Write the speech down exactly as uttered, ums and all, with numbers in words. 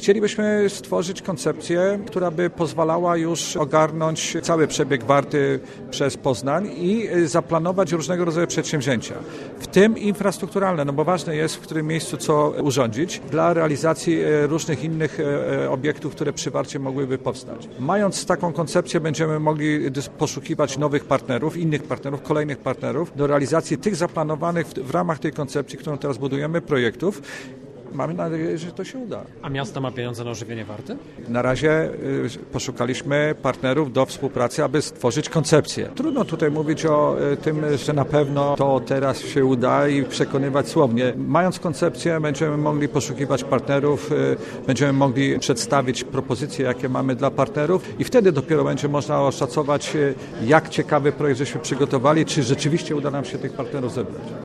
Chcielibyśmy stworzyć koncepcję, która by pozwalała już ogarnąć cały przebieg Warty przez Poznań i zaplanować różnego rodzaju przedsięwzięcia, w tym infrastrukturalne, no bo ważne jest, w którym miejscu co urządzić dla realizacji różnych innych obiektów, które przy Warcie mogłyby powstać. Mając taką koncepcję, będziemy mogli poszukiwać nowych partnerów, innych partnerów, kolejnych partnerów do realizacji tych zaplanowanych w, w ramach tej koncepcji, którą teraz budujemy, projektów. Mamy nadzieję, że to się uda. A miasto ma pieniądze na ożywienie Warty? Na razie y, poszukaliśmy partnerów do współpracy, aby stworzyć koncepcję. Trudno tutaj mówić o y, tym, że na pewno to teraz się uda i przekonywać słownie. Mając koncepcję, będziemy mogli poszukiwać partnerów, y, będziemy mogli przedstawić propozycje, jakie mamy dla partnerów i wtedy dopiero będzie można oszacować, y, jak ciekawy projekt żeśmy przygotowali, czy rzeczywiście uda nam się tych partnerów zebrać.